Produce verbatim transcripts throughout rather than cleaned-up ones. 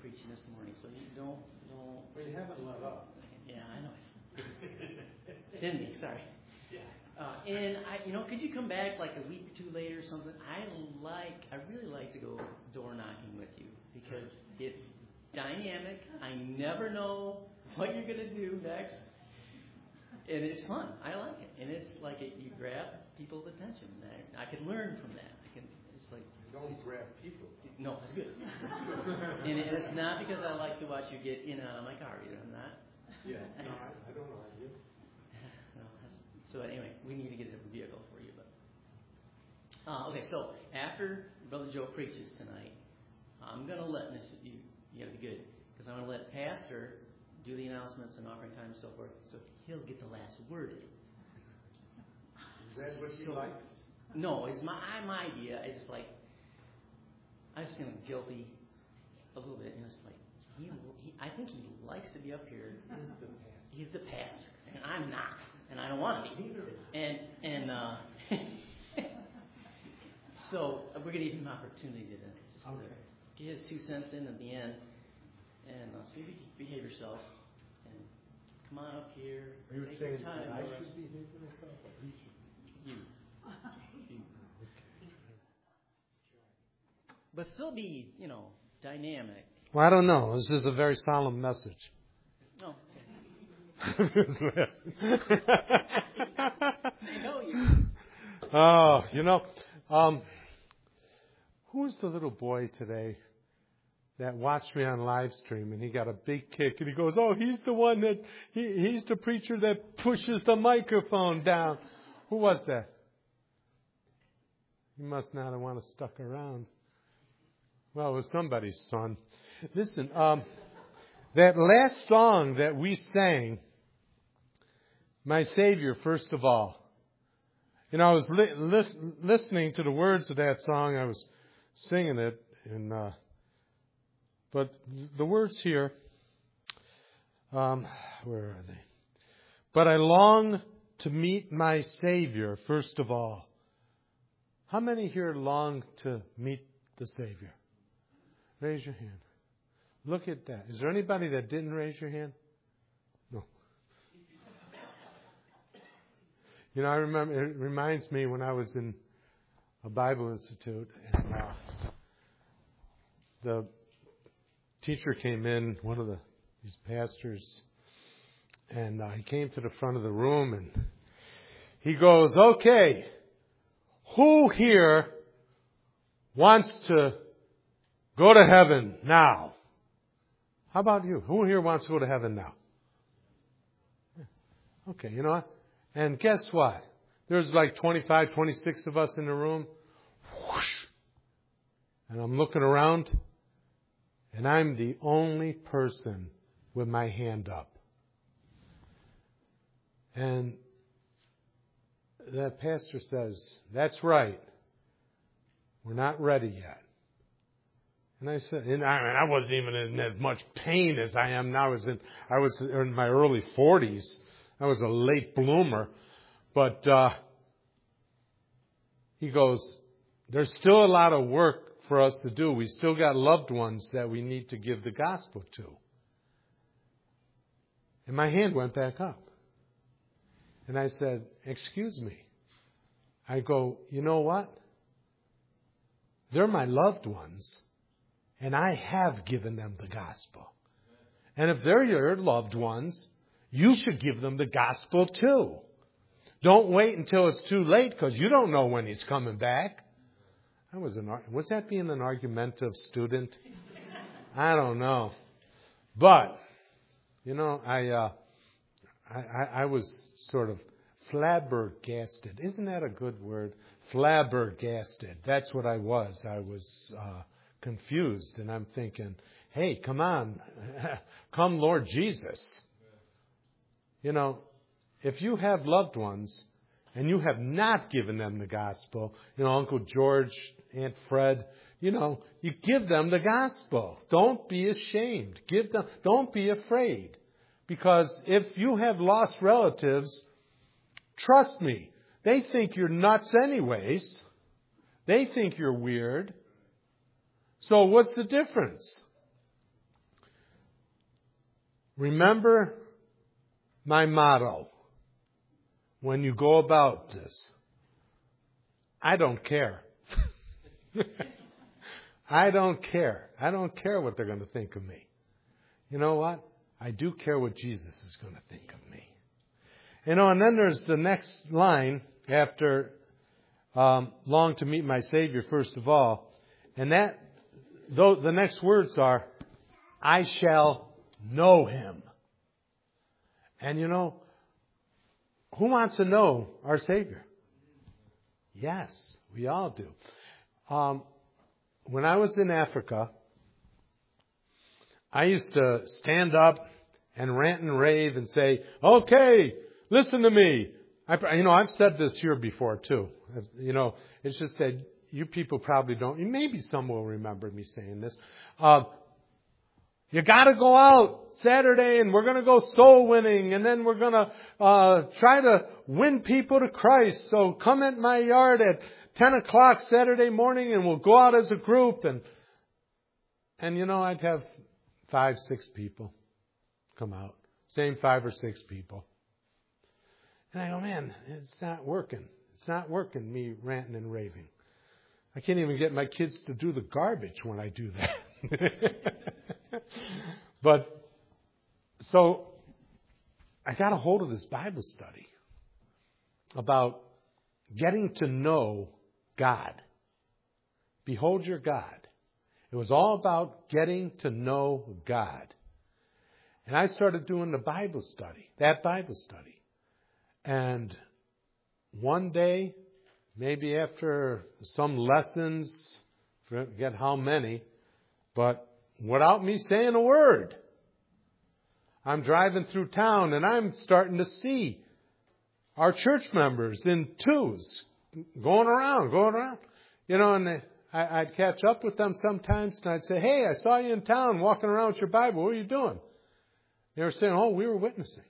preaching this morning, so you don't don't. Well, you haven't let up. Yeah, I know. Cindy, sorry. Yeah. Uh, and I, you know, could you come back like a week or two later or something? I like, I really like to go door knocking with you because it's dynamic. I never know what you're gonna do next, and it's fun. I like it, and it's like it, you grab people's attention. I, I can learn from that. I can. It's like don't grab people. No, it's good. And it's not because I like to watch you get in and out of my car either. I'm not. Yeah. No, I, I don't know. I do. No, so anyway, we need to get a different vehicle for you. But uh, okay, so after Brother Joe preaches tonight, I'm going to let this. You you got to be good because I'm going to let Pastor do the announcements and offering time and so forth. So he'll get the last word. Is that what he so, likes? No, it's my my idea. It's like I just feel guilty a little bit, and it's like he, he I think he likes to be up here. He's the pastor. He's the pastor, and I'm not, and I don't want to be. And and uh, so we're going to give him an opportunity to just okay. to get his two cents in at the end, and uh, see if you can behave yourself, and come on up here. Are you take saying your time. that I should behave myself, or he should? You. you. But still be, you know, dynamic. Well, I don't know. This is a very solemn message. No. Okay. I know you. Oh, you know, um, who was the little boy today that watched me on live stream and he got a big kick and he goes, "Oh, he's the one that he, he's the preacher that pushes the microphone down." Who was that? He must not have wanted to stuck around. Well, it was somebody's son. Listen, um, that last song that we sang, My Savior, First of All. You know, I was li- li- listening to the words of that song. I was singing it, and uh, but the words here, um, where are they? But I long to meet my Savior, first of all. How many here long to meet the Savior? Raise your hand. Look at that. Is there anybody that didn't raise your hand? No. You know, I remember, it reminds me when I was in a Bible Institute, and uh, the teacher came in, one of the these pastors, and uh, he came to the front of the room, and he goes, "Okay, who here wants to go to heaven now?" How about you? Who here wants to go to heaven now? Okay, you know what? And guess what? There's like twenty-five, twenty-six of us in the room. Whoosh. And I'm looking around, and I'm the only person with my hand up. And that pastor says, "That's right. We're not ready yet." And I said, and I, and I wasn't even in as much pain as I am now. I was in, I was in my early forties. I was a late bloomer. But uh, he goes, "There's still a lot of work for us to do. We still got loved ones that we need to give the gospel to." And my hand went back up. And I said, "Excuse me." I go, "You know what? They're my loved ones. And I have given them the gospel. And if they're your loved ones, you should give them the gospel too. Don't wait until it's too late because you don't know when he's coming back." That was an was that being an argumentative student? I don't know. But, you know, I, uh, I, I, I was sort of flabbergasted. Isn't that a good word? Flabbergasted. That's what I was. I was uh, confused. And I'm thinking, hey, come on. Come, Lord Jesus. You know, if you have loved ones and you have not given them the gospel, you know, Uncle George, Aunt Fred, you know, you give them the gospel. Don't be ashamed. Give them, don't be afraid. Because if you have lost relatives, trust me, they think you're nuts anyways. They think you're weird. So what's the difference? remember my motto when you go about this. I don't care. I don't care. I don't care what they're going to think of me. You know what? I do care what Jesus is going to think of me. You know, and then there's the next line after um, long to meet my Savior, first of all. And that, though the next words are, I shall know Him. And you know, who wants to know our Savior? Yes, we all do. Um, when I was in Africa, I used to stand up and rant and rave and say, okay, listen to me. I, you know, I've said this here before too. You know, it's just that you people probably don't. Maybe some will remember me saying this. Uh, you got to go out Saturday and we're going to go soul winning and then we're going to uh, try to win people to Christ. So come at my yard at ten o'clock Saturday morning and we'll go out as a group. And, and you know, I'd have five, six people come out. Same five or six people. And I go, man, it's not working. It's not working, me ranting and raving. I can't even get my kids to do the garbage when I do that. But, so, I got a hold of this Bible study about getting to know God. Behold your God. It was all about getting to know God. And I started doing the Bible study, that Bible study. And one day, maybe after some lessons, forget how many, but without me saying a word, I'm driving through town and I'm starting to see our church members in twos going around, going around. You know, and they, I, I'd catch up with them sometimes and I'd say, hey, I saw you in town walking around with your Bible. What are you doing? They were saying, oh, we were witnessing.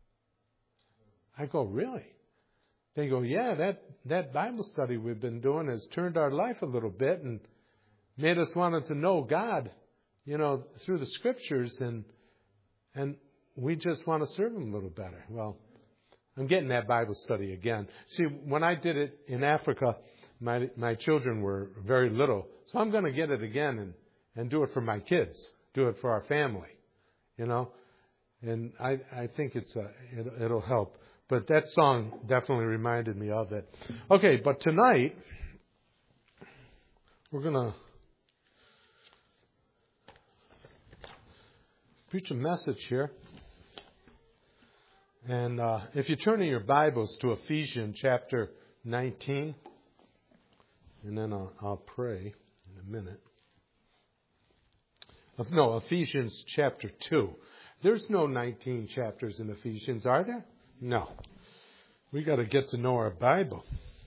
I go, really? They go, yeah, that, that Bible study we've been doing has turned our life a little bit and made us want to know God, you know, through the Scriptures, and and we just want to serve Him a little better. Well, I'm getting that Bible study again. See, when I did it in Africa, my my children were very little, so I'm going to get it again and, and do it for my kids, do it for our family, you know, and I I think it's a, it, it'll help. But that song definitely reminded me of it. Okay, but tonight, we're going to preach a message here. And uh, if you turn in your Bibles to Ephesians chapter nineteen, and then I'll, I'll pray in a minute. No, Ephesians chapter two. There's no nineteen chapters in Ephesians, are there? No. We got to get to know our Bible.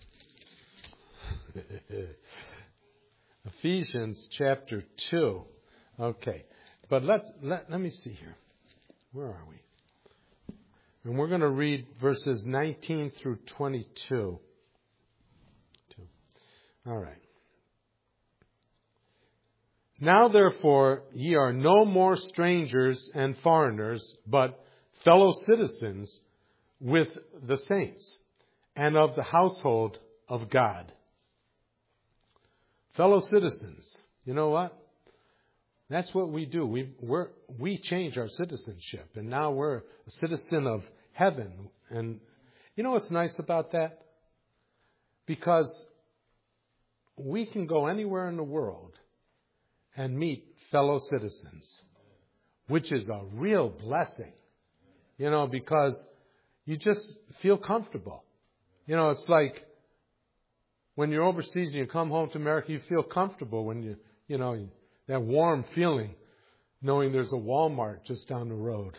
Ephesians chapter two. Okay. But let, let, let me see here. Where are we? And we're going to read verses nineteen through twenty-two. All right. Now therefore ye are no more strangers and foreigners, but fellow citizens with the saints and of the household of God. Fellow citizens. You know what? That's what we do. We we're, we change our citizenship, and now we're a citizen of heaven. And you know what's nice about that? Because we can go anywhere in the world and meet fellow citizens, which is a real blessing. You know, because you just feel comfortable. You know, it's like when you're overseas and you come home to America, you feel comfortable when you, you know, that warm feeling knowing there's a Walmart just down the road.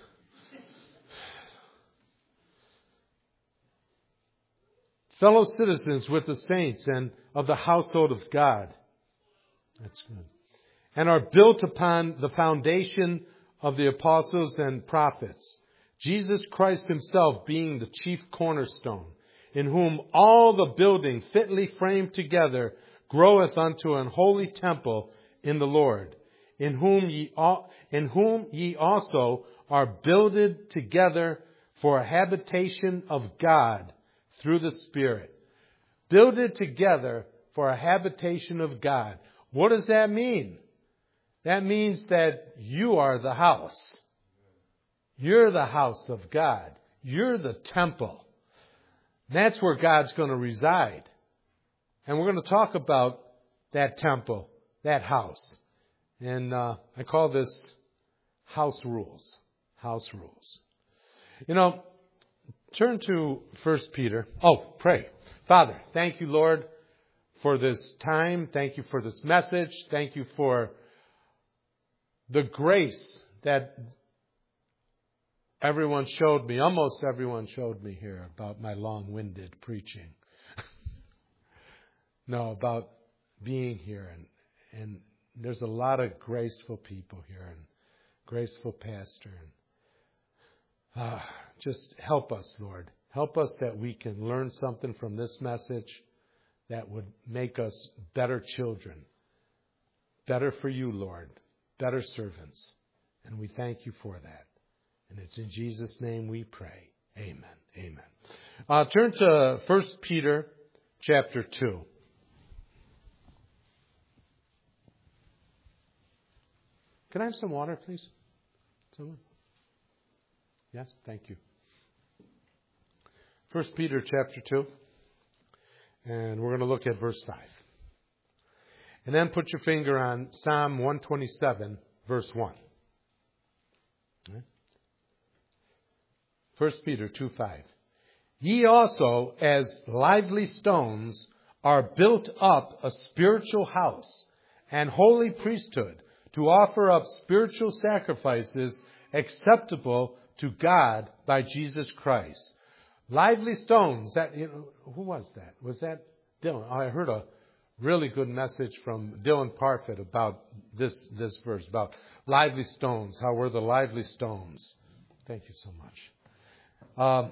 Fellow citizens with the saints and of the household of God. That's good. And are built upon the foundation of the apostles and prophets, Jesus Christ Himself being the chief cornerstone, in whom all the building fitly framed together groweth unto an holy temple in the Lord, in whom ye al- in whom ye also are builded together for a habitation of God through the Spirit. Builded together for a habitation of God. What does that mean? That means that you are the house. You're the house of God. You're the temple. That's where God's going to reside. And we're going to talk about that temple, that house. And uh, I call this house rules. House rules. You know, turn to First Peter. Oh, pray. Father, thank you, Lord, for this time. Thank you for this message. Thank you for the grace that everyone showed me, almost everyone showed me here about my long-winded preaching. No, about being here. And, and there's a lot of graceful people here and graceful pastor. And, uh, just help us, Lord. Help us that we can learn something from this message that would make us better children. Better for you, Lord. Better servants. And we thank you for that. And it's in Jesus' name we pray. Amen. Amen. Uh, turn to First Peter chapter two. Can I have some water, please? Someone? Yes, thank you. First Peter chapter two. And we're going to look at verse five. And then put your finger on Psalm one twenty-seven, verse one. Okay. First Peter two five. Ye also, as lively stones, are built up a spiritual house and holy priesthood to offer up spiritual sacrifices acceptable to God by Jesus Christ. Lively stones. That, you know, who was that? Was that Dylan? I heard a really good message from Dylan Parfit about this this verse, about lively stones. How we're the lively stones. Thank you so much. Um,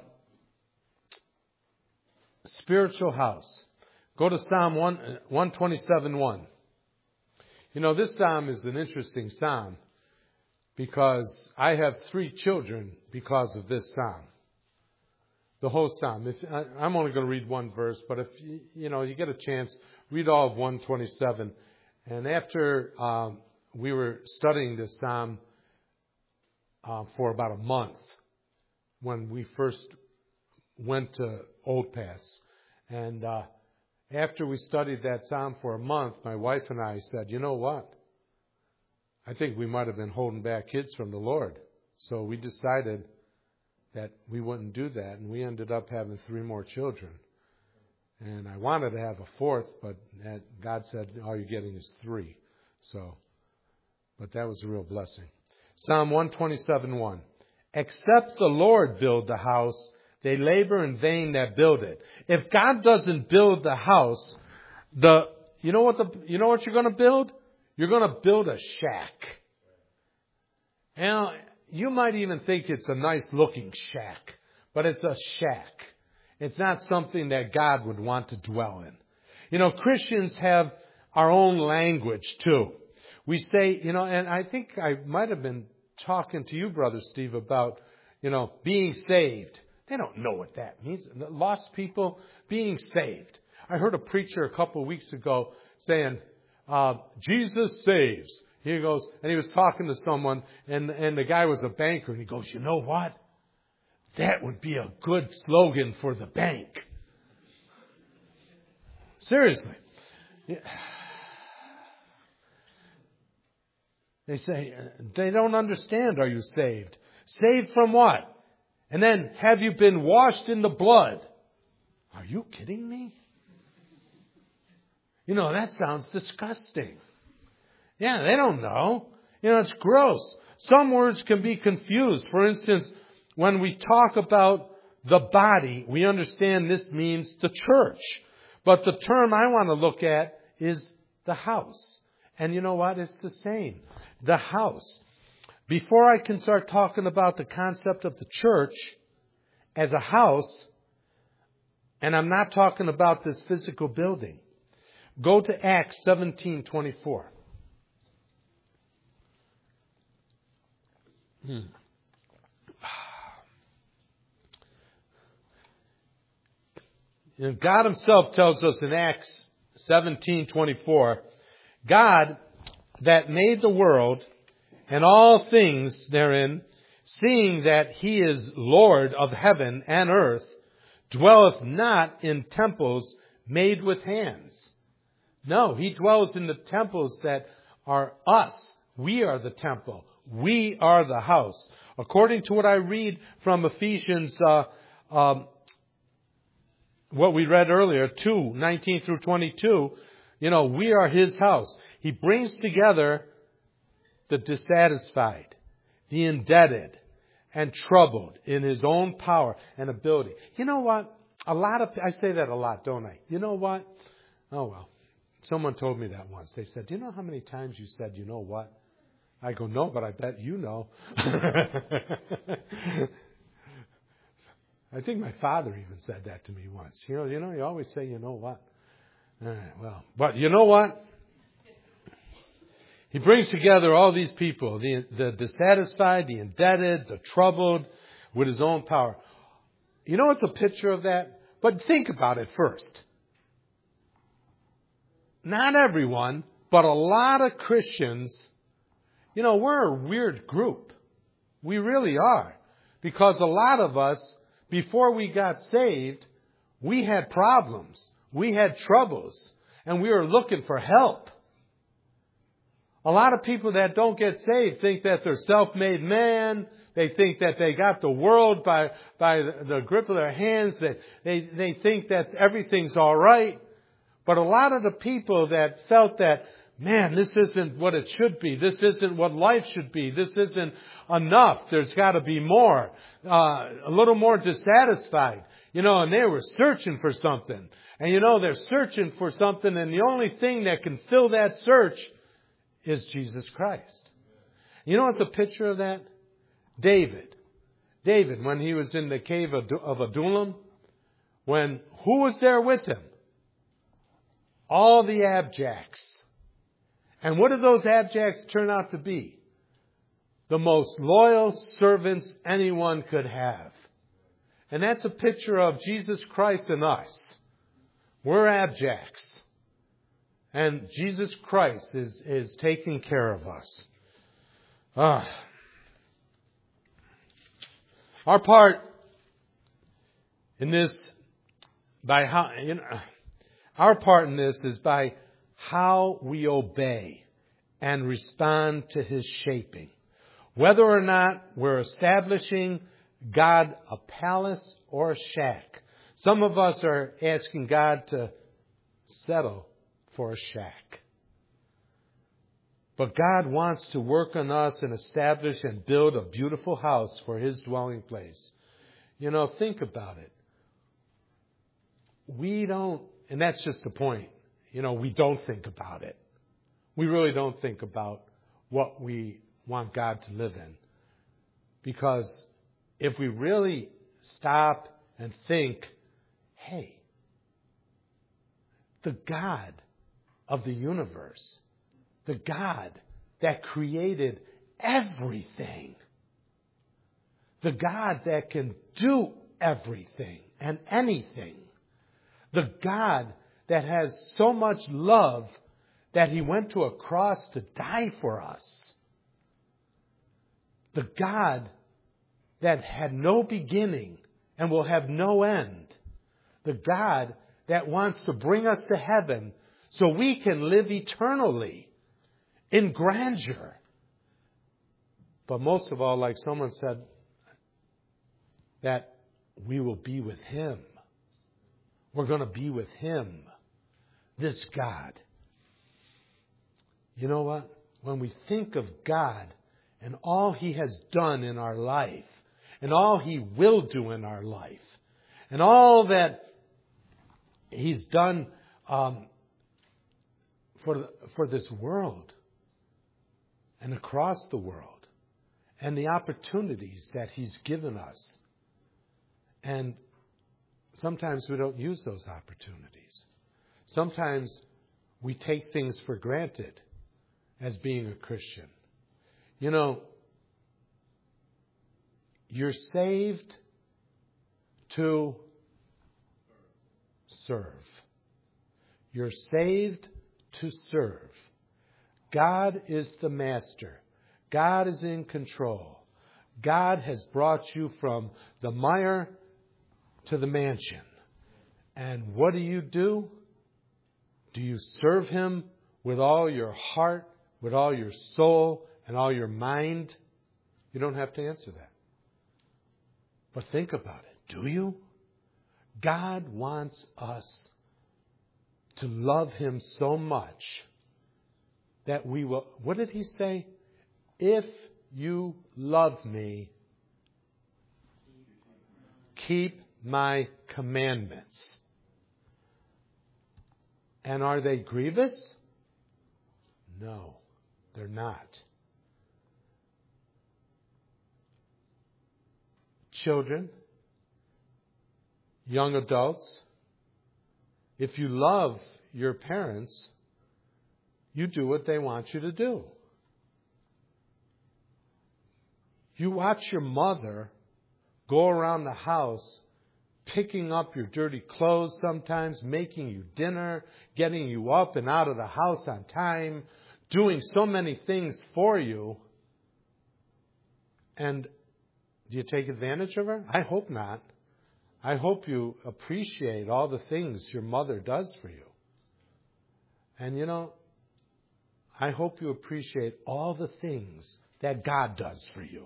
spiritual house. Go to Psalm one twenty-seven one. You know, this psalm is an interesting psalm because I have three children because of this psalm. The whole psalm. If, I, I'm only going to read one verse, but if you, you know you get a chance, read all of one twenty-seven. And after um, we were studying this psalm uh, for about a month, when we first went to Old Paths, and uh, after we studied that psalm for a month, my wife and I said, "You know what? I think we might have been holding back kids from the Lord." So we decided that we wouldn't do that, and we ended up having three more children. And I wanted to have a fourth, but God said, all you're getting is three. So, but that was a real blessing. Psalm one twenty-seven one. Except the Lord build the house, they labor in vain that build it. If God doesn't build the house, the you know what the you know what you're going to build? You're going to build a shack. And you might even think it's a nice looking shack, but it's a shack. It's not something that God would want to dwell in. You know, Christians have our own language too. We say, you know, and I think I might have been talking to you, Brother Steve, about, you know, being saved. They don't know what that means. Lost people being saved. I heard a preacher a couple of weeks ago saying, uh, Jesus saves. He goes, and he was talking to someone, and, and the guy was a banker, and he goes, you know what? That would be a good slogan for the bank. Seriously. Yeah. They say, they don't understand, are you saved? Saved from what? And then, have you been washed in the blood? Are you kidding me? You know, that sounds disgusting. Yeah, they don't know. You know, it's gross. Some words can be confused. For instance, when we talk about the body, we understand this means the church. But the term I want to look at is the house. And you know what? It's the same. The house. Before I can start talking about the concept of the church as a house, and I'm not talking about this physical building, go to Acts seventeen twenty-four. Hmm. You know, God himself tells us in Acts seventeen twenty-four, God that made the world and all things therein, seeing that he is Lord of heaven and earth, dwelleth not in temples made with hands. No, he dwells in the temples that are us. We are the temple. We are the house. According to what I read from Ephesians, uh, um, what we read earlier, two, nineteen through twenty-two, you know, we are his house. He brings together the dissatisfied, the indebted, and troubled in his own power and ability. You know what? A lot of, I say that a lot, don't I? You know what? Oh, well. Someone told me that once. They said, do you know how many times you said, you know what? I go, no, but I bet you know. I think my father even said that to me once. You know, you know, you always say, you know what? All right, well, but you know what? He brings together all these people, the, the dissatisfied, the indebted, the troubled, with his own power. You know what's a picture of that? But think about it first. Not everyone, but a lot of Christians, you know, we're a weird group. We really are. Because a lot of us, before we got saved, we had problems. We had troubles. And we were looking for help. A lot of people that don't get saved think that they're self-made man. They think that they got the world by, by the grip of their hands. They, they, they think that everything's all right. But a lot of the people that felt that, man, this isn't what it should be. This isn't what life should be. This isn't enough. There's got to be more. Uh, a little more dissatisfied. You know, and they were searching for something. And you know, they're searching for something, and the only thing that can fill that search is Jesus Christ. You know what's a picture of that? David. David, when he was in the cave of Adullam, when, who was there with him? All the abjects. And what did those abjects turn out to be? The most loyal servants anyone could have. And that's a picture of Jesus Christ and us. We're abjects. And Jesus Christ is, is taking care of us. Ah. Our part in this, by how, you know, our part in this is by how we obey and respond to his shaping. Whether or not we're establishing God a palace or a shack. Some of us are asking God to settle for a shack. But God wants to work on us and establish and build a beautiful house for his dwelling place. You know, think about it. We don't, and that's just the point. You know, we don't think about it. We really don't think about what we want God to live in. Because if we really stop and think, hey, the God of the universe, the God that created everything, the God that can do everything and anything, the God that has so much love that he went to a cross to die for us, the God that had no beginning and will have no end, the God that wants to bring us to heaven so we can live eternally in grandeur. But most of all, like someone said, that we will be with him. We're going to be with him, this God. You know what? When we think of God and all he has done in our life, and all he will do in our life, and all that he's done um, for, for this world and across the world, and the opportunities that he's given us. And sometimes we don't use those opportunities. Sometimes we take things for granted as being a Christian. You know, You're saved to serve. You're saved to serve. God is the master. God is in control. God has brought you from the mire to the mansion. And what do you do? Do you serve Him with all your heart, with all your soul, and all your mind? You don't have to answer that. But think about it. Do you? God wants us to love Him so much that we will... What did He say? If you love me, keep my commandments. And are they grievous? No, they're not. Children, young adults, if you love your parents, you do what they want you to do. You watch your mother go around the house picking up your dirty clothes sometimes, making you dinner, getting you up and out of the house on time, doing so many things for you. And do you take advantage of her? I hope not. I hope you appreciate all the things your mother does for you. And you know, I hope you appreciate all the things that God does for you.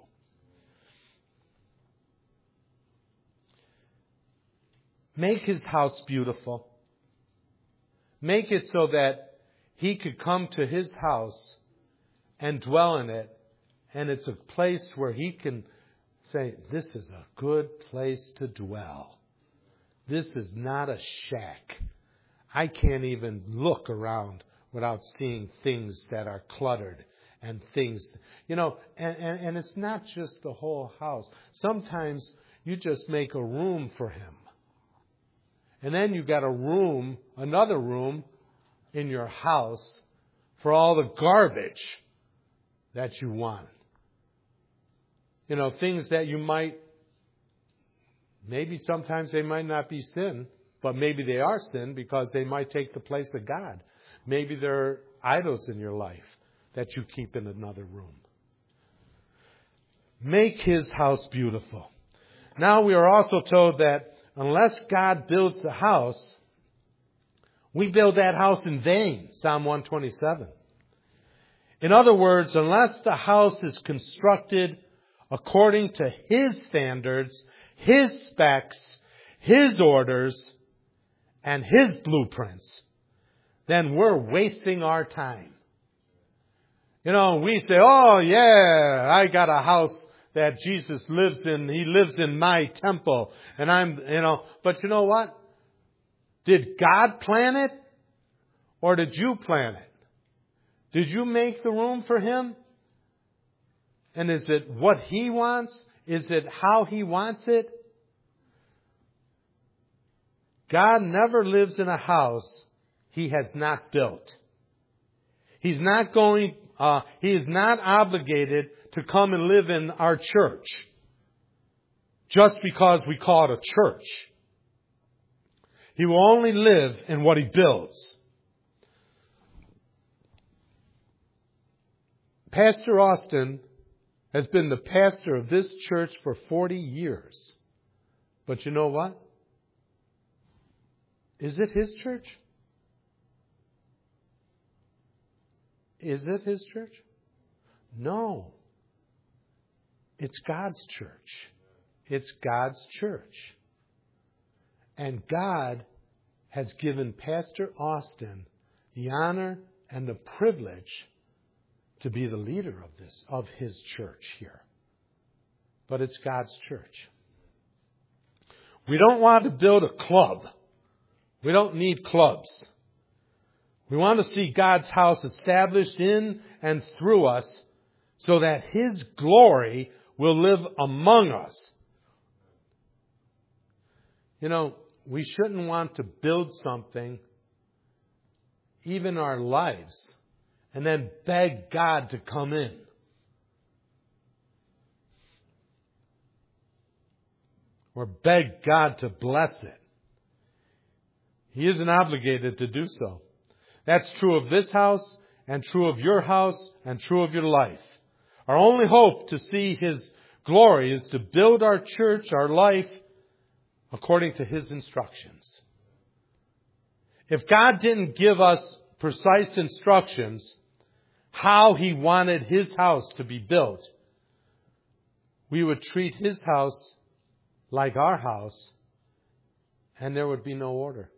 Make His house beautiful. Make it so that He could come to His house and dwell in it. And it's a place where He can say, this is a good place to dwell. This is not a shack. I can't even look around without seeing things that are cluttered and things, you know, and, and, and it's not just the whole house. Sometimes you just make a room for Him. And then you got a room, another room in your house for all the garbage that you want. You know, things that you might, maybe sometimes they might not be sin, but maybe they are sin because they might take the place of God. Maybe there are idols in your life that you keep in another room. Make His house beautiful. Now we are also told that unless God builds the house, we build that house in vain. Psalm one twenty-seven. In other words, unless the house is constructed according to His standards, His specs, His orders, and His blueprints, then we're wasting our time. You know, we say, oh yeah, I got a house that Jesus lives in. He lives in my temple. And I'm, you know, but you know what? Did God plan it? Or did you plan it? Did you make the room for Him? And is it what He wants? Is it how He wants it? God never lives in a house He has not built. He's not going, uh, He is not obligated to come and live in our church just because we call it a church. He will only live in what He builds. Pastor Austin has been the pastor of this church for forty years. But you know what? Is it his church? Is it his church? No. It's God's church. It's God's church. And God has given Pastor Austin the honor and the privilege to be the leader of this, of his church here. But it's God's church. We don't want to build a club. We don't need clubs. We want to see God's house established in and through us so that His glory will live among us. You know, we shouldn't want to build something, even our lives, and then beg God to come in. or beg God to bless it. He isn't obligated to do so. That's true of this house, and true of your house, and true of your life. Our only hope to see His glory is to build our church, our life, according to His instructions. If God didn't give us precise instructions how He wanted His house to be built, we would treat His house like our house, and there would be no order.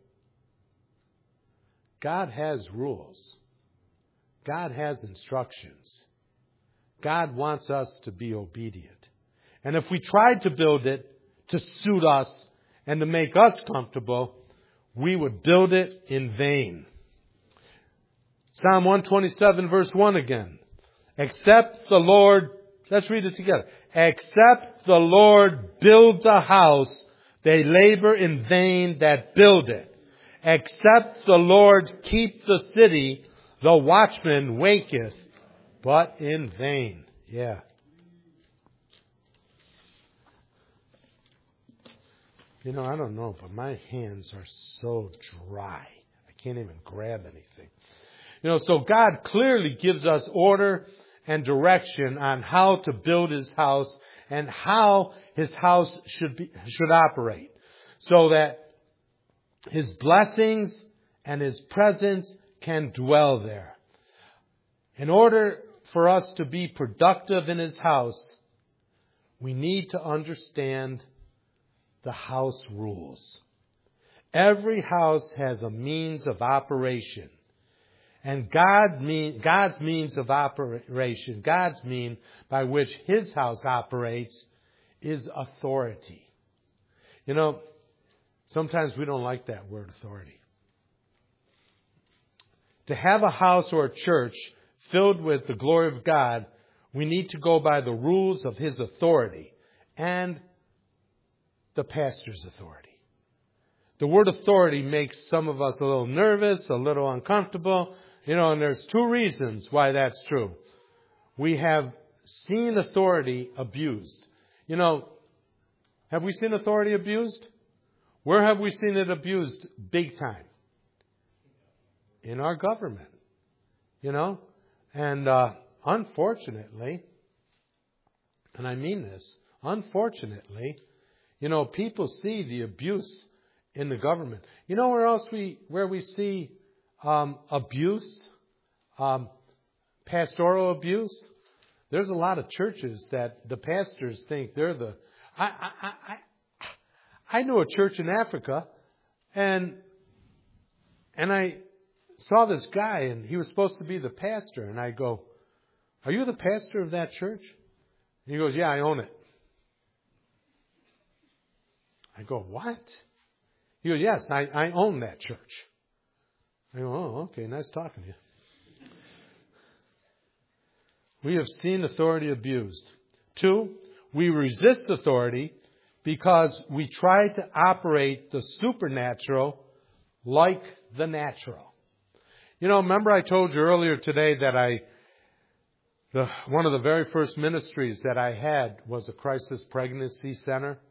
God has rules. God has instructions. God wants us to be obedient. And if we tried to build it to suit us and to make us comfortable, we would build it in vain. Psalm one twenty-seven verse one again. Except the Lord, let's read it together. Except the Lord build the house, they labor in vain that build it. Except the Lord keep the city, the watchman waketh, but in vain. Yeah. You know, I don't know, but my hands are so dry. I can't even grab anything. You know, so God clearly gives us order and direction on how to build His house and how His house should be, should operate, so that His blessings and His presence can dwell there. In order for us to be productive in His house, we need to understand the house rules. Every house has a means of operation. And God mean, God's means of operation, God's mean by which His house operates, is authority. You know, sometimes we don't like that word authority. To have a house or a church filled with the glory of God, we need to go by the rules of His authority and the pastor's authority. The word authority makes some of us a little nervous, a little uncomfortable. You know, and there's two reasons why that's true. We have seen authority abused. You know, have we seen authority abused? Where have we seen it abused big time? In our government. You know? And uh, unfortunately, and I mean this, unfortunately, you know, people see the abuse in the government. You know where else we, where we see um, abuse, um, pastoral abuse? There's a lot of churches that the pastors think they're the... I, I, I, I knew a church in Africa, and and I saw this guy, and he was supposed to be the pastor. And I go, "Are you the pastor of that church?" And he goes, "Yeah, I own it." I go, "What?" He goes, "Yes, I, I own that church." I go, "Oh, okay, nice talking to you." We have seen authority abused. Two, we resist authority because we try to operate the supernatural like the natural. You know, remember I told you earlier today that I, the one of the very first ministries that I had was a crisis pregnancy center.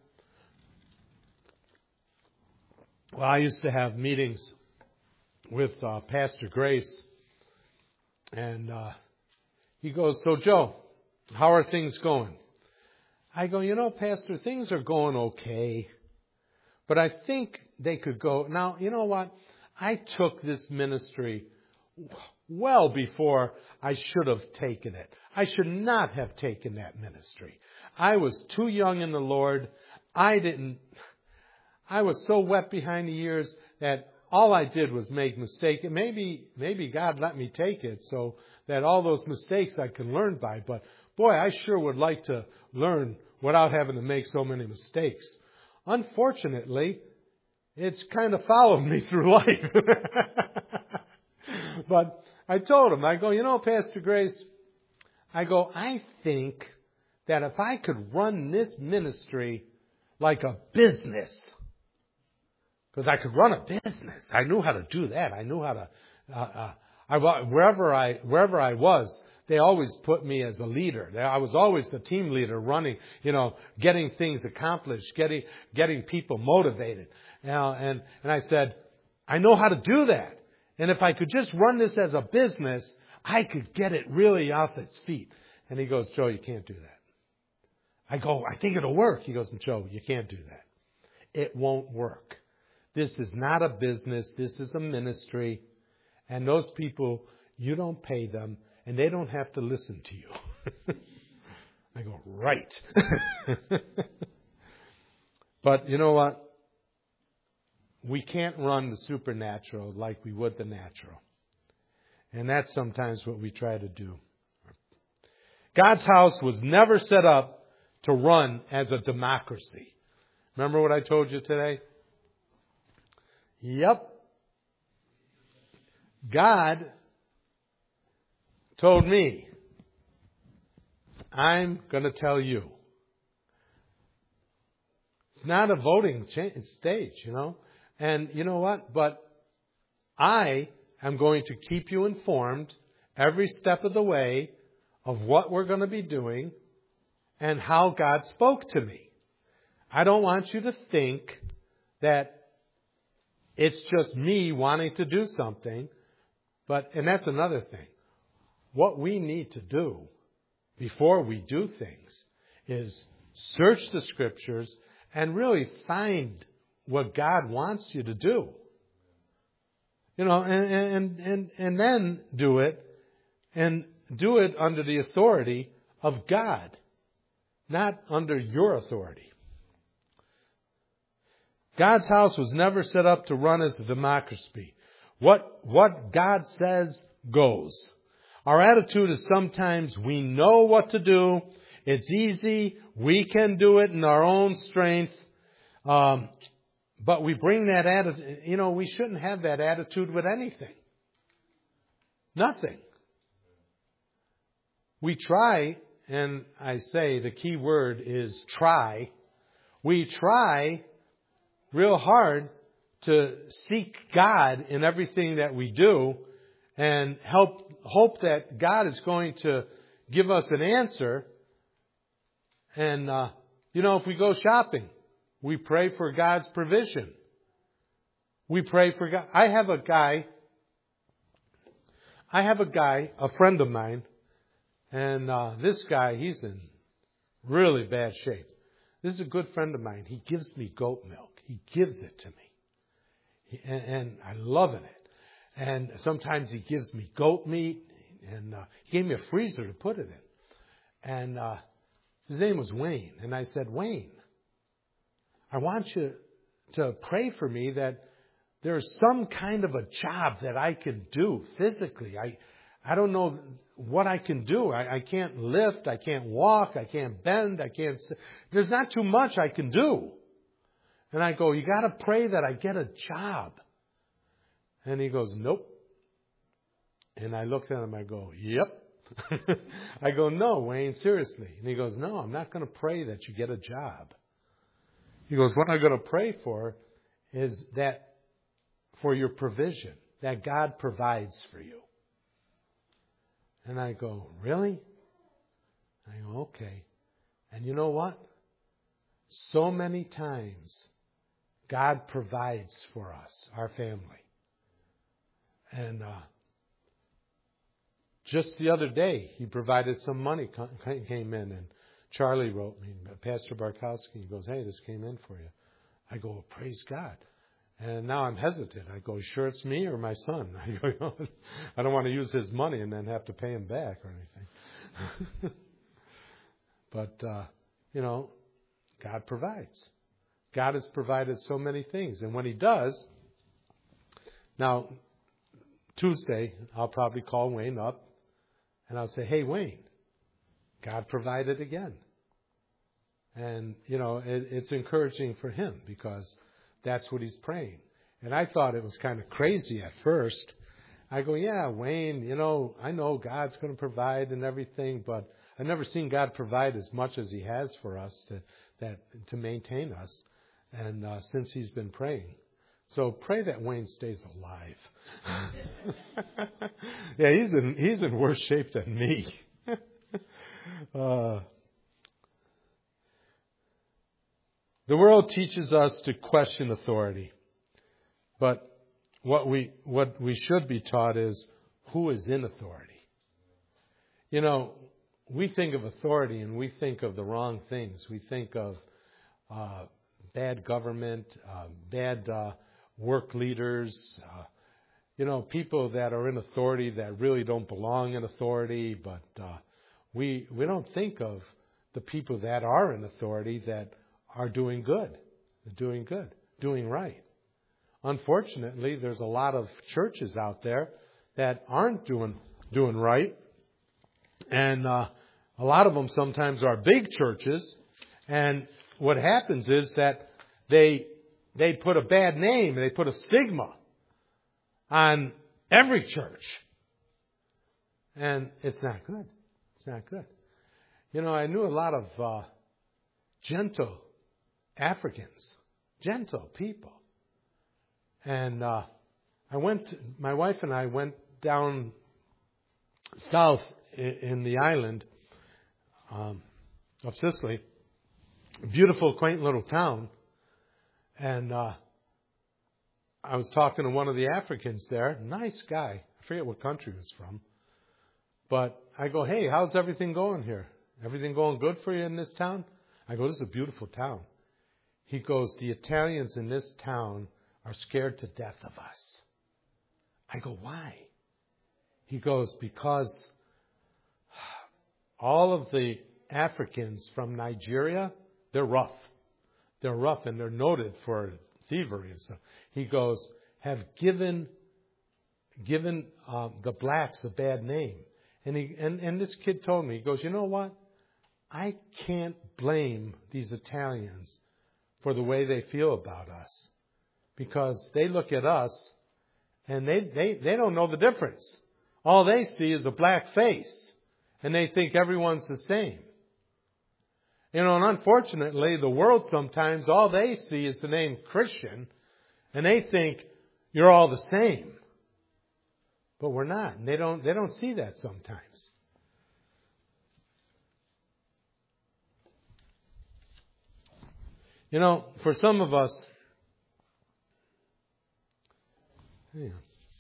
Well, I used to have meetings with uh, Pastor Grace, and uh, he goes, "So Joe, how are things going?" I go, "You know, Pastor, things are going okay, but I think they could go." Now, you know what? I took this ministry well before I should have taken it. I should not have taken that ministry. I was too young in the Lord. I didn't, I was so wet behind the ears that all I did was make mistakes. And maybe, maybe God let me take it so that all those mistakes I can learn by. But boy, I sure would like to learn without having to make so many mistakes. Unfortunately, it's kind of followed me through life. But I told him, I go, "You know, Pastor Grace," I go, "I think that if I could run this ministry like a business," because I could run a business. I knew how to do that. I knew how to, uh, uh, I, wherever I, wherever I was, they always put me as a leader. I was always the team leader, running, you know, getting things accomplished, getting getting people motivated. You know, and and I said, I know how to do that. And if I could just run this as a business, I could get it really off its feet. And he goes, Joe, you can't do that. I go, I think it'll work. He goes, Joe, you can't do that. It won't work. This is not a business. This is a ministry. And those people, you don't pay them, and they don't have to listen to you. I go, right. But you know what? We can't run the supernatural like we would the natural. And that's sometimes what we try to do. God's house was never set up to run as a democracy. Remember what I told you today? Yep. God told me, I'm going to tell you. It's not a voting stage, you know. And you know what? But I am going to keep you informed every step of the way of what we're going to be doing and how God spoke to me. I don't want you to think that it's just me wanting to do something. But, and that's another thing. What we need to do before we do things is search the Scriptures and really find what God wants you to do. You know, and, and, and, and then do it, and do it under the authority of God, not under your authority. God's house was never set up to run as a democracy. What, what God says goes. Our attitude is sometimes we know what to do. It's easy. We can do it in our own strength. Um, but we bring that attitude. You know, we shouldn't have that attitude with anything. Nothing. We try, and I say the key word is try. We try real hard to seek God in everything that we do and help hope that God is going to give us an answer. And, uh, you know, if we go shopping, we pray for God's provision. We pray for God. I have a guy, I have a guy, a friend of mine, and uh, this guy, he's in really bad shape. This is a good friend of mine. He gives me goat milk. He gives it to me. And, and I love it. And sometimes he gives me goat meat. And uh, he gave me a freezer to put it in. And uh, his name was Wayne. And I said, Wayne, I want you to pray for me that there's some kind of a job that I can do physically. I I don't know what I can do. I, I can't lift. I can't walk. I can't bend. I can't. There's not too much I can do. And I go, you got to pray that I get a job. And he goes, nope. And I looked at him. I go, yep. I go, no, Wayne, seriously. And he goes, no, I'm not going to pray that you get a job. He goes, what I'm going to pray for is that for your provision, that God provides for you. And I go, really? I go, okay. And you know what? So many times, God provides for us, our family. And uh, just the other day, He provided some money came in, and Charlie wrote me, Pastor Barkowski, he goes, hey, this came in for you. I go, well, praise God. And now I'm hesitant. I go, sure it's me or my son? I go, you know, I don't want to use his money and then have to pay him back or anything. But, uh, you know, God provides. God has provided so many things. And when He does, now, Tuesday, I'll probably call Wayne up and I'll say, hey, Wayne, God provided again. And, you know, it, it's encouraging for him because that's what he's praying. And I thought it was kind of crazy at first. I go, yeah, Wayne, you know, I know God's going to provide and everything, but I've never seen God provide as much as He has for us to that to maintain us. And uh, since He's been praying. So pray that Wayne stays alive. Yeah, he's in he's in worse shape than me. uh, the world teaches us to question authority, but what we what we should be taught is who is in authority. You know, we think of authority and we think of the wrong things. We think of uh, bad government, uh, bad uh, work leaders, uh, you know, people that are in authority that really don't belong in authority. But uh, we we don't think of the people that are in authority that are doing good, doing good, doing right. Unfortunately, there's a lot of churches out there that aren't doing doing right, and uh, a lot of them sometimes are big churches. And what happens is that they they put a bad name, they put a stigma on every church, and it's not good. It's not good. You know, I knew a lot of uh, gentle Africans, gentle people. And uh, I went, my wife and I went down south in the island um, of Sicily, a beautiful, quaint little town. And uh, I was talking to one of the Africans there, nice guy. I forget what country he was from. But I go, hey, how's everything going here? Everything going good for you in this town? I go, this is a beautiful town. He goes, the Italians in this town are scared to death of us. I go, why? He goes, because all of the Africans from Nigeria, they're rough. They're rough and they're noted for thievery and stuff. He goes, have given given uh, the blacks a bad name. And, he, and, and this kid told me, he goes, you know what? I can't blame these Italians for the way they feel about us. Because they look at us and they, they, they don't know the difference. All they see is a black face. And they think everyone's the same. You know, and unfortunately, the world sometimes, all they see is the name Christian. And they think you're all the same. But we're not. And they don't, they don't see that sometimes. You know, for some of us, yeah.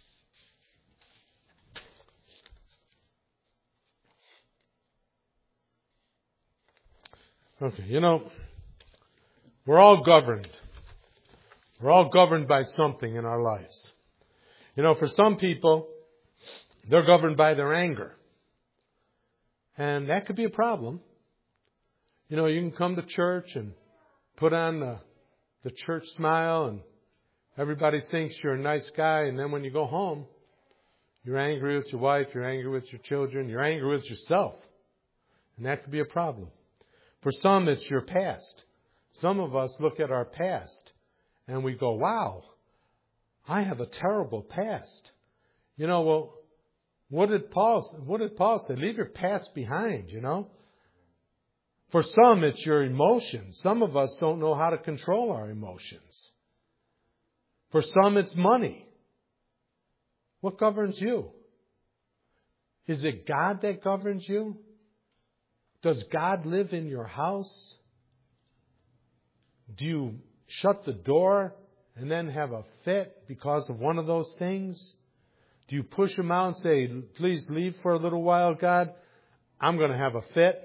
Okay, you know, we're all governed. We're all governed by something in our lives. You know, for some people, they're governed by their anger. And that could be a problem. You know, you can come to church and put on the, the church smile and everybody thinks you're a nice guy. And then when you go home, you're angry with your wife, you're angry with your children, you're angry with yourself. And that could be a problem. For some, it's your past. Some of us look at our past and we go, wow, I have a terrible past. You know, well, what did Paul, what did Paul say? Leave your past behind, you know. For some, it's your emotions. Some of us don't know how to control our emotions. For some, it's money. What governs you? Is it God that governs you? Does God live in your house? Do you shut the door and then have a fit because of one of those things? Do you push him out and say, please leave for a little while, God? I'm going to have a fit.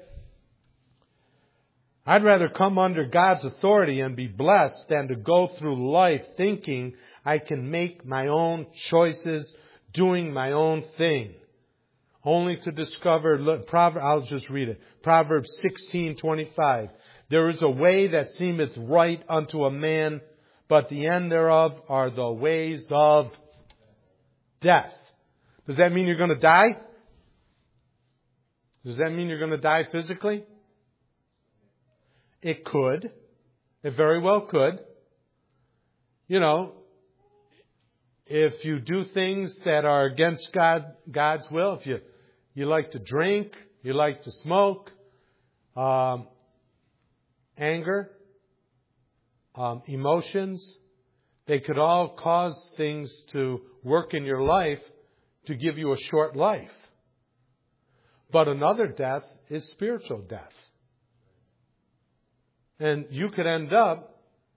I'd rather come under God's authority and be blessed than to go through life thinking I can make my own choices, doing my own thing. Only to discover, Proverbs, I'll just read it. Proverbs sixteen twenty-five. There is a way that seemeth right unto a man, but the end thereof are the ways of death. Does that mean you're going to die? Does that mean you're going to die physically? It could. It very well could. You know, if you do things that are against God, God's will, if you, you like to drink, you like to smoke, um, anger, um, emotions, They could all cause things to work in your life to give you a short life. But another death is spiritual death. And you could end up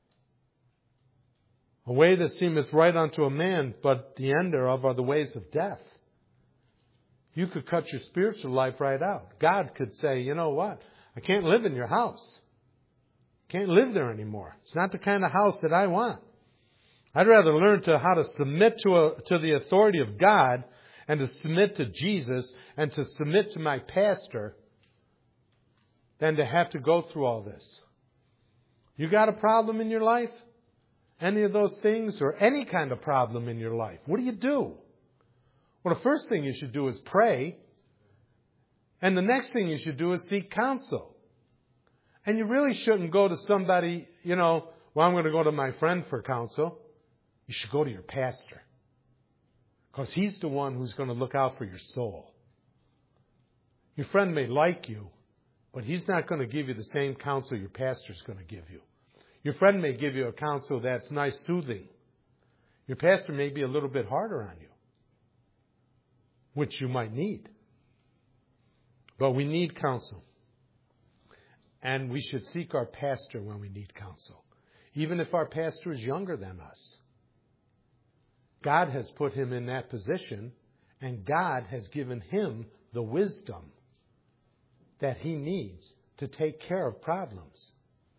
a way that seemeth right unto a man, but the end thereof are the ways of death. You could cut your spiritual life right out. God could say, you know what? I can't live in your house. Can't live there anymore. It's not the kind of house that I want. I'd rather learn to how to submit to a, to the authority of God and to submit to Jesus and to submit to my pastor than to have to go through all this. You got a problem in your life? Any of those things or any kind of problem in your life? What do you do? Well, the first thing you should do is pray. And the next thing you should do is seek counsel. And you really shouldn't go to somebody, you know, well, I'm going to go to my friend for counsel. You should go to your pastor. Because he's the one who's going to look out for your soul. Your friend may like you, but he's not going to give you the same counsel your pastor's going to give you. Your friend may give you a counsel that's nice, soothing. Your pastor may be a little bit harder on you, which you might need. But we need counsel. And we should seek our pastor when we need counsel, even if our pastor is younger than us. God has put him in that position, and God has given him the wisdom that he needs to take care of problems.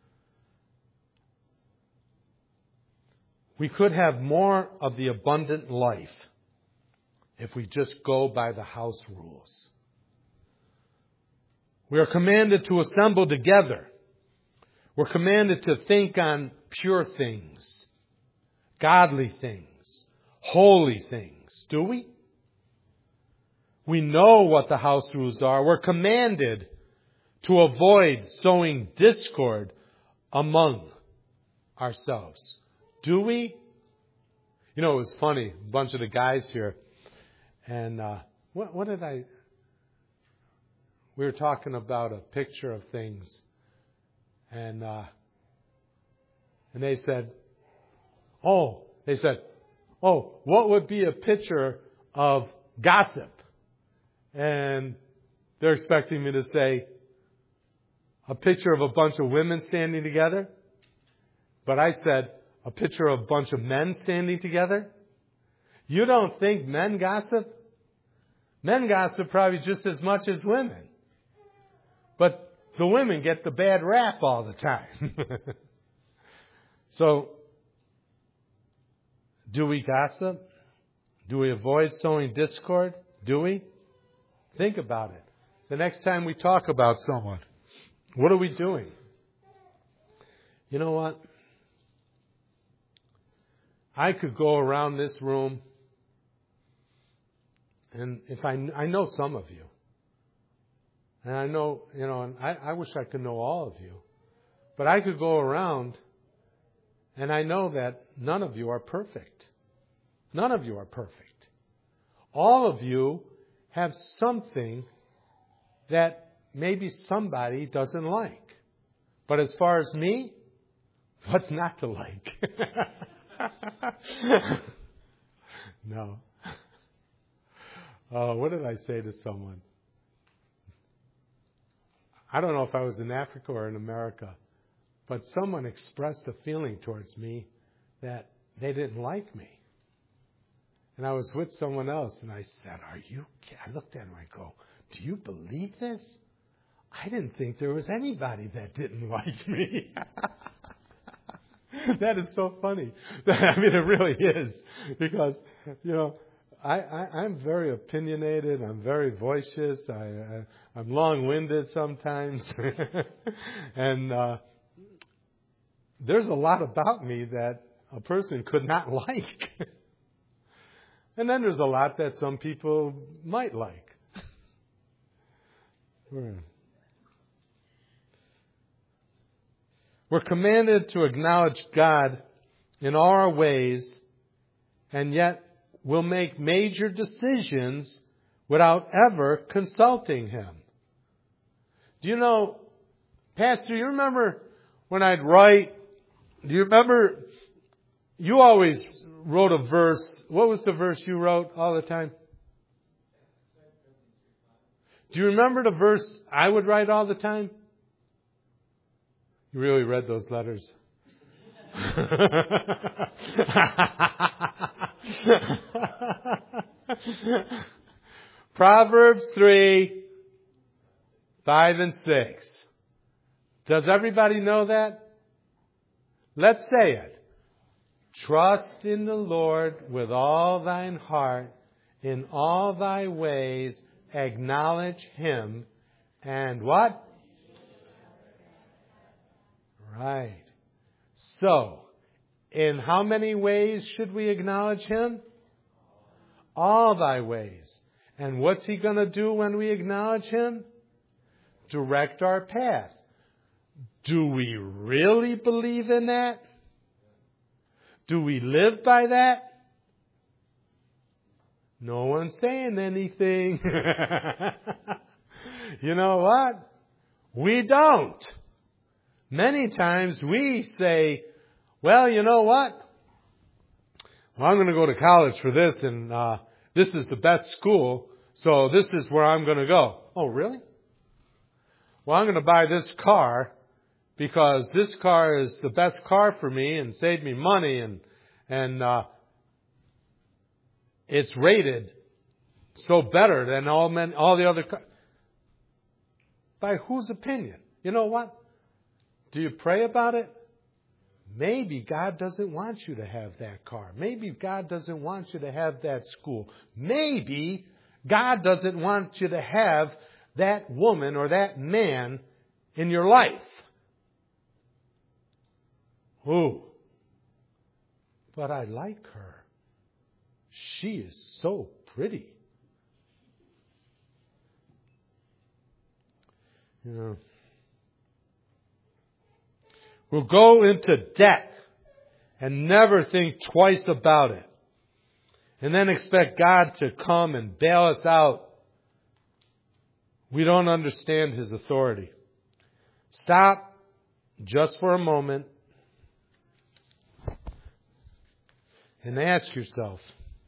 We could have more of the abundant life if we just go by the house rules. We are commanded to assemble together. We're commanded to think on pure things, godly things, holy things. Do we? We know what the house rules are. We're commanded to avoid sowing discord among ourselves. Do we? You know, it was funny. A bunch of the guys here. And uh, what, what did I... We were talking about a picture of things. And uh, and they said, oh, they said, oh, what would be a picture of gossip? And they're expecting me to say, a picture of a bunch of women standing together. But I said, a picture of a bunch of men standing together. You don't think men gossip? Men gossip probably just as much as women. But the women get the bad rap all the time. So, do we gossip? Do we avoid sowing discord? Do we? Think about it. The next time we talk about someone, what are we doing? You know what? I could go around this room, and if I, I know some of you, and I know, you know, and I, I wish I could know all of you, but I could go around, and I know that none of you are perfect. None of you are perfect. All of you have something that maybe somebody doesn't like. But as far as me, what's not to like? No. Oh, what did I say to someone? I don't know if I was in Africa or in America, but someone expressed a feeling towards me that they didn't like me. And I was with someone else, and I said, are you kidding? I looked at him and I go, do you believe this? I didn't think there was anybody that didn't like me. That is so funny. I mean, it really is. Because, you know, I, I, I'm very opinionated. I'm very voicious. I, I, I'm long-winded sometimes. And uh, there's a lot about me that a person could not like. And then there's a lot that some people might like. We're commanded to acknowledge God in all our ways, and yet we'll make major decisions without ever consulting Him. Do you know, Pastor, you remember when I'd write, do you remember you always wrote a verse. What was the verse you wrote all the time? Do you remember the verse I would write all the time? You really read those letters. Proverbs three, five, and six. Does everybody know that? Let's say it. Trust in the Lord with all thine heart. In all thy ways acknowledge Him. And what? Right. So, in how many ways should we acknowledge Him? All thy ways. And what's He going to do when we acknowledge Him? Direct our path. Do we really believe in that? Do we live by that? No one's saying anything. You know what? We don't. Many times we say, well, you know what? Well, I'm going to go to college for this, and uh, this is the best school, so this is where I'm going to go. Oh, really? Well, I'm going to buy this car because this car is the best car for me and save me money, and and uh, it's rated so better than all men, all the other cars. By whose opinion? You know what? Do you pray about it? Maybe God doesn't want you to have that car. Maybe God doesn't want you to have that school. Maybe God doesn't want you to have that woman or that man in your life. Ooh. But I like her. She is so pretty. You know. We'll go into debt and never think twice about it. And then expect God to come and bail us out. We don't understand His authority. Stop just for a moment and ask yourself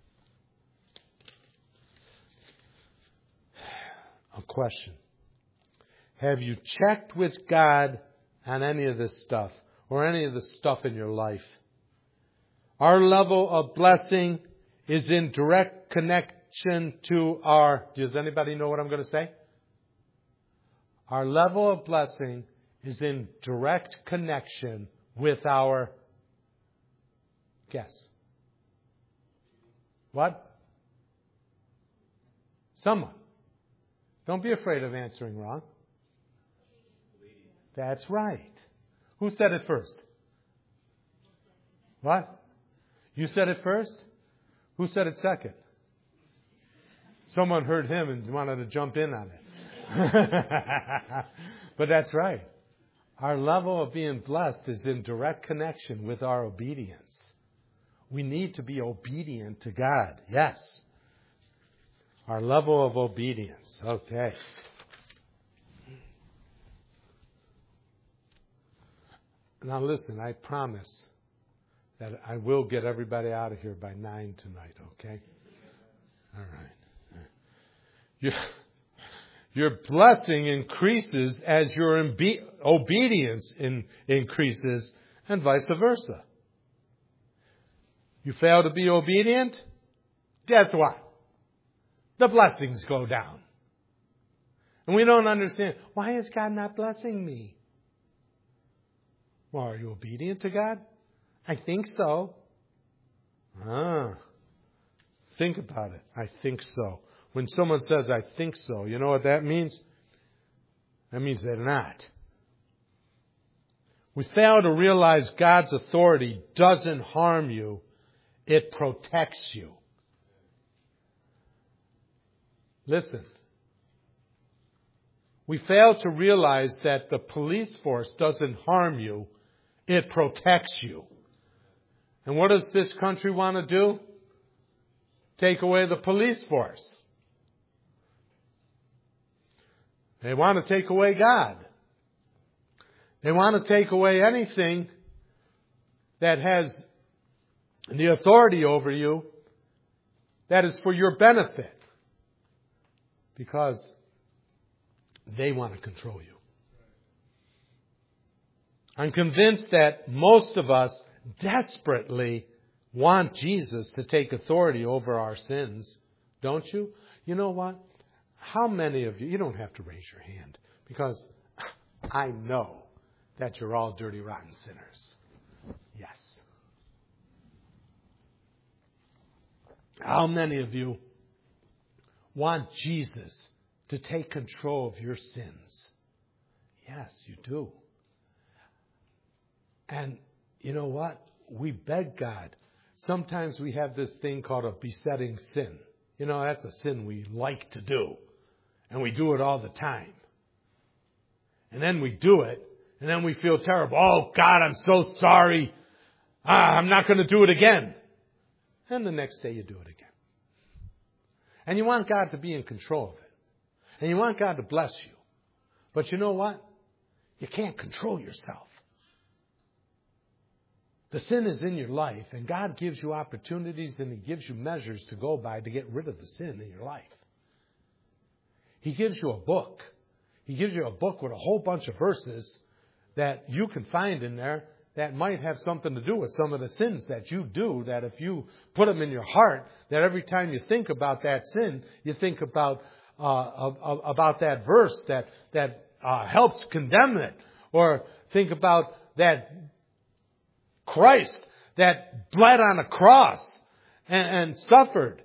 a question. Have you checked with God on any of this stuff or any of the stuff in your life? Our level of blessing is in direct connection to our... Does anybody know what I'm going to say? Our level of blessing is in direct connection with our... Guess. What? Someone. Don't be afraid of answering wrong. That's right. Who said it first? What? You said it first? Who said it second? Someone heard him and wanted to jump in on it. But that's right. Our level of being blessed is in direct connection with our obedience. We need to be obedient to God. Yes. Our level of obedience. Okay. Now listen, I promise that I will get everybody out of here by nine tonight, okay? All right. Your, your blessing increases as your imbe- obedience in, increases, and vice versa. You fail to be obedient, guess what? The blessings go down. And we don't understand, why is God not blessing me? Well, are you obedient to God? I think so. Ah. Think about it. I think so. When someone says, I think so, you know what that means? That means they're not. We fail to realize God's authority doesn't harm you. It protects you. Listen. We fail to realize that the police force doesn't harm you. It protects you. And what does this country want to do? Take away the police force. They want to take away God. They want to take away anything that has And the authority over you, that is for your benefit. Because they want to control you. I'm convinced that most of us desperately want Jesus to take authority over our sins. Don't you? You know what? How many of you, you don't have to raise your hand, because I know that you're all dirty, rotten sinners. Yes. How many of you want Jesus to take control of your sins? Yes, you do. And you know what? We beg God. Sometimes we have this thing called a besetting sin. You know, that's a sin we like to do. And we do it all the time. And then we do it. And then we feel terrible. Oh, God, I'm so sorry. Ah, I'm not going to do it again. And the next day you do it again. And you want God to be in control of it. And you want God to bless you. But you know what? You can't control yourself. The sin is in your life, and God gives you opportunities and He gives you measures to go by to get rid of the sin in your life. He gives you a book. He gives you a book with a whole bunch of verses that you can find in there that might have something to do with some of the sins that you do, that if you put them in your heart, that every time you think about that sin, you think about uh, about that verse that, that uh, helps condemn it. Or think about that Christ that bled on a cross and, and suffered.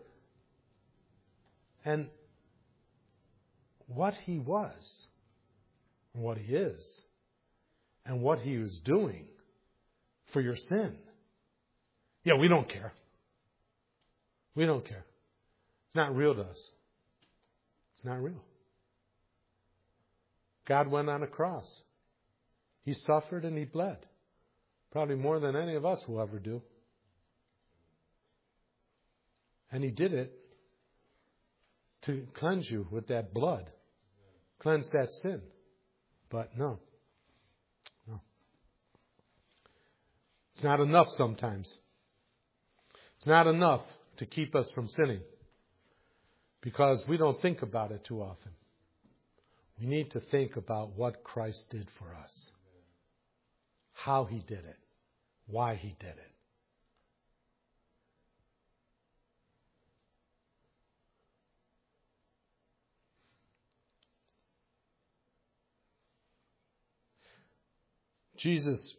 And what He was, what He is, and what He was doing for your sin. Yeah, we don't care. We don't care. It's not real to us. It's not real. God went on a cross. He suffered and He bled. Probably more than any of us will ever do. And He did it to cleanse you with that blood. Cleanse that sin. But no. No. It's not enough sometimes. It's not enough to keep us from sinning. Because we don't think about it too often. We need to think about what Christ did for us. How He did it. Why He did it. Jesus,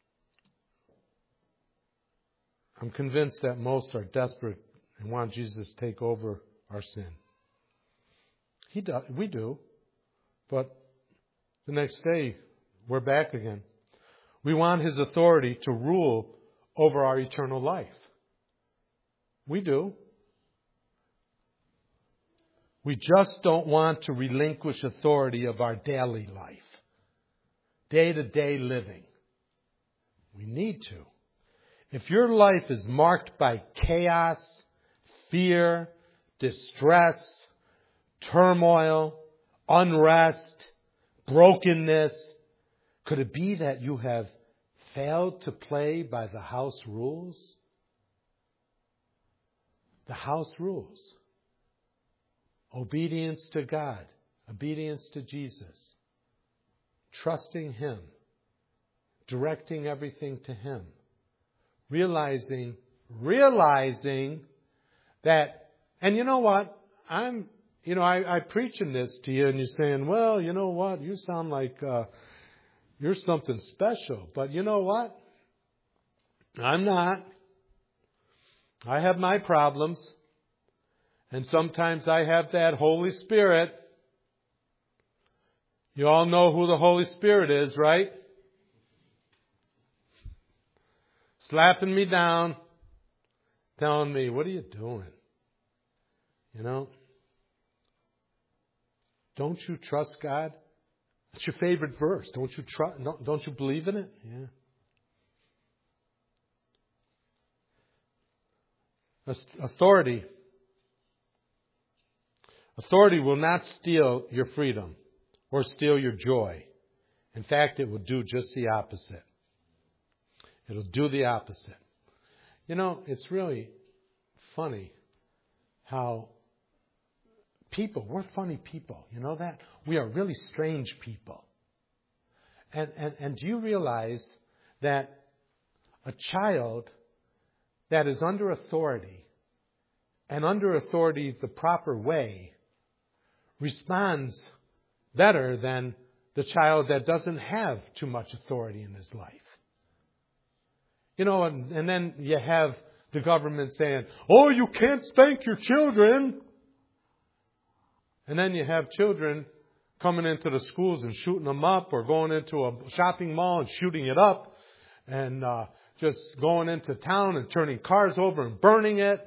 I'm convinced that most are desperate and want Jesus to take over our sin. He does, we do. But the next day, we're back again. We want His authority to rule over our eternal life. We do. We just don't want to relinquish authority of our daily life. Day-to-day living. We need to. If your life is marked by chaos, fear, distress, turmoil, unrest, brokenness, could it be that you have failed to play by the house rules? The house rules. Obedience to God. Obedience to Jesus. Trusting Him. Directing everything to Him. Realizing, realizing that, and you know what? I'm, you know, I, I preaching this to you and you're saying, well, you know what? You sound like uh, you're something special. But you know what? I'm not. I have my problems. And sometimes I have that Holy Spirit. You all know who the Holy Spirit is, right? Slapping me down, telling me, what are you doing? You know? Don't you trust God? That's your favorite verse. Don't you trust? Don't you believe in it? Yeah. Authority. Authority will not steal your freedom or steal your joy. In fact, it will do just the opposite. It'll do the opposite. You know, it's really funny how people, we're funny people. You know that? We are really strange people. And, and, and do you realize that a child that is under authority, and under authority the proper way, responds better than the child that doesn't have too much authority in his life? You know, and, and then you have the government saying, oh, you can't spank your children. And then you have children coming into the schools and shooting them up, or going into a shopping mall and shooting it up, and uh, just going into town and turning cars over and burning it.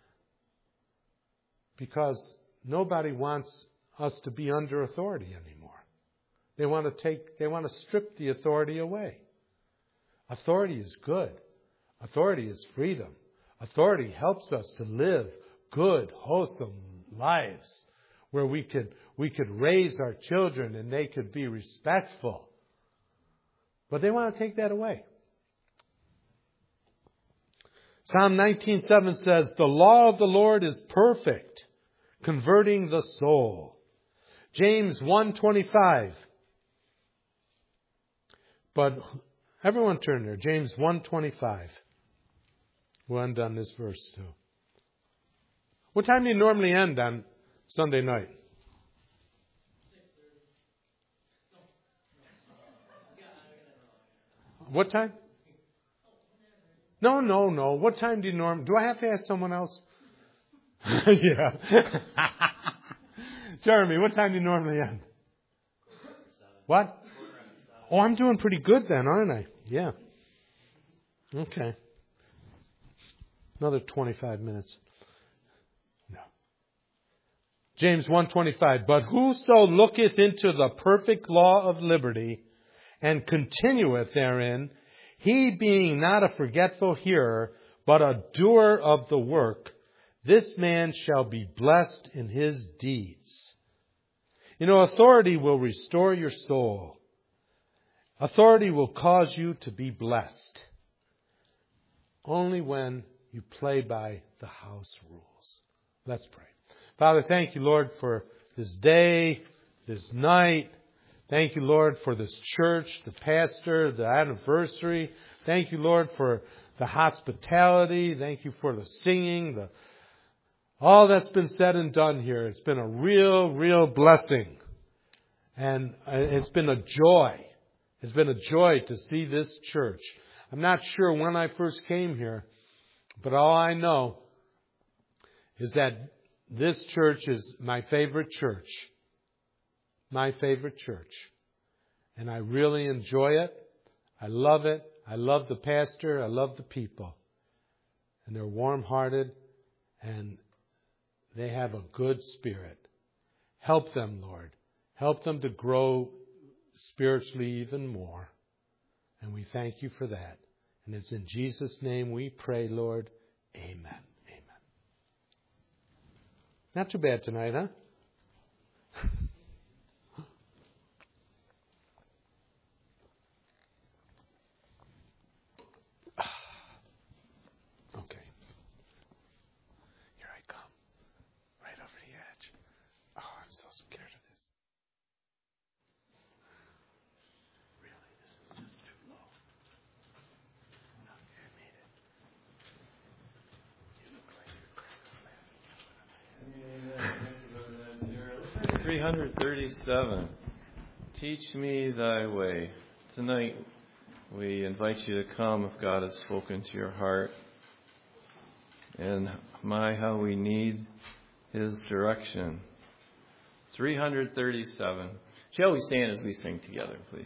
Because nobody wants us to be under authority anymore. They want to take, they want to strip the authority away. Authority is good. Authority is freedom. Authority helps us to live good, wholesome lives where we could we could raise our children and they could be respectful. But they want to take that away. Psalm nineteen seven says, the law of the Lord is perfect, converting the soul. James one twenty-five. But everyone turn there. James one twenty-five. We'll end on this verse too. What time do you normally end on Sunday night? What time? No, no, no. What time do you normally... Do I have to ask someone else? Yeah. Jeremy, what time do you normally end? What? Oh, I'm doing pretty good then, aren't I? Yeah. Okay. Another twenty-five minutes. No. James one twenty-five. But whoso looketh into the perfect law of liberty, and continueth therein, he being not a forgetful hearer, but a doer of the work, this man shall be blessed in his deeds. You know, authority will restore your soul. Authority will cause you to be blessed. Only when you play by the house rules. Let's pray. Father, thank you, Lord, for this day, this night. Thank you, Lord, for this church, the pastor, the anniversary. Thank you, Lord, for the hospitality. Thank you for the singing, the all that's been said and done here. It's been a real, real blessing. And it's been a joy. It's been a joy to see this church. I'm not sure when I first came here, but all I know is that this church is my favorite church. My favorite church. And I really enjoy it. I love it. I love the pastor. I love the people. And they're warm-hearted and they have a good spirit. Help them, Lord. Help them to grow spiritually even more. And we thank you for that. And it's in Jesus' name we pray, Lord. Amen. Amen. Not too bad tonight, huh? Okay. Here I come. Right over the edge. Oh, I'm so scared of this. Really, this is just too low. Okay, I made it. You look like you're cracking laughing. three hundred thirty-seven. Teach me thy way. Tonight, we invite you to come if God has spoken to your heart. And my, how we need His direction. three hundred thirty-seven. Shall we stand as we sing together, please?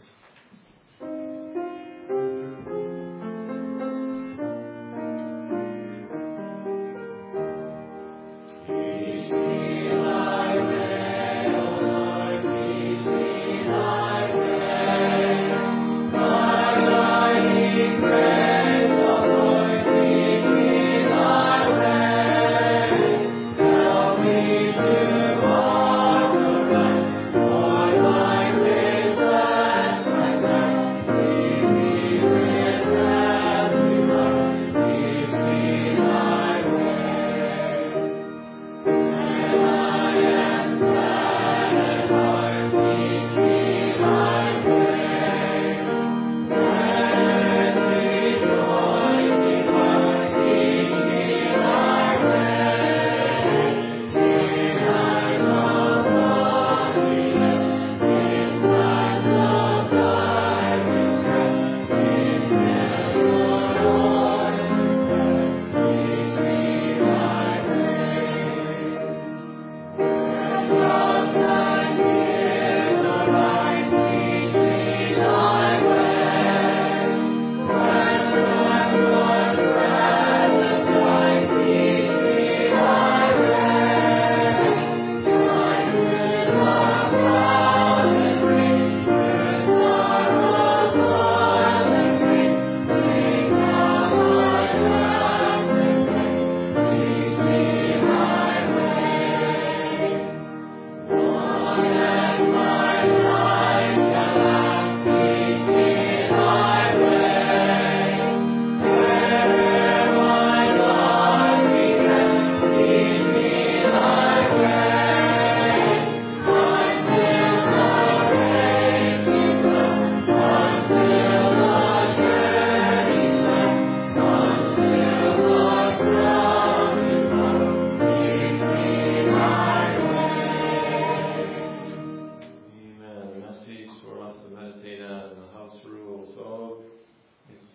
Thank you.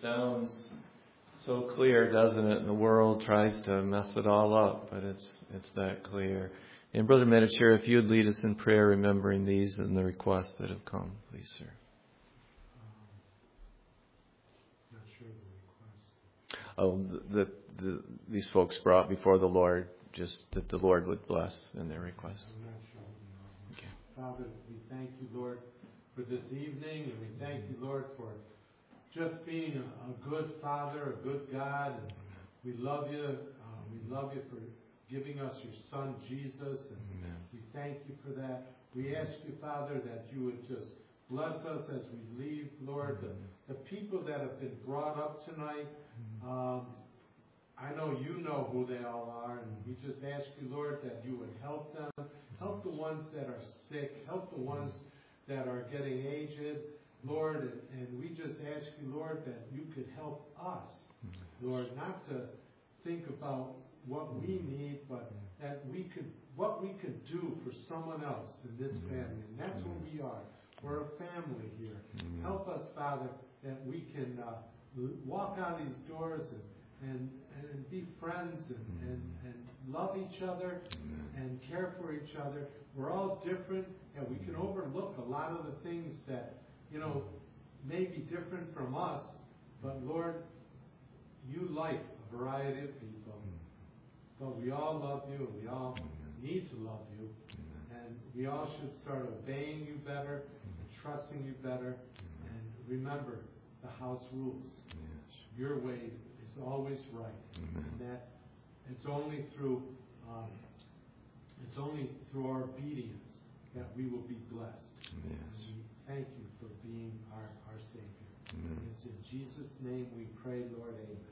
sounds so clear, doesn't it? And the world tries to mess it all up, but it's it's that clear. And Brother Medachir, if you would lead us in prayer, remembering these and the requests that have come, please, sir. Um, not sure the request. Oh, the, the, these folks brought before the Lord, just that the Lord would bless in their request. I'm not sure. Okay. Father, we thank you, Lord, for this evening, and we thank you, Lord, for just being a, a good Father, a good God. And we love you. Uh, we love you for giving us your Son, Jesus, and Amen. we thank you for that. We ask you, Father, that you would just bless us as we leave, Lord. The, the people that have been brought up tonight, um, I know you know who they all are, and we just ask you, Lord, that you would help them. Help the ones that are sick. Help the ones that are getting aged, Lord. And, and we just ask you, Lord, that you could help us, Lord, not to think about what we need, but that we could, what we could do for someone else in this family. And that's what we are. We're a family here. Help us, Father, that we can uh, walk out these doors and, and, and be friends and, and, and love each other and care for each other. We're all different, and we can overlook a lot of the things that, you know, may be different from us, but Lord, you like a variety of people. But we all love you, and we all need to love you. And we all should start obeying you better and trusting you better. And remember the house rules. Your way is always right. And that it's only through um, it's only through our obedience that we will be blessed. Yes. And we thank you for being our, our Savior. Amen. And it's in Jesus' name we pray, Lord. Amen.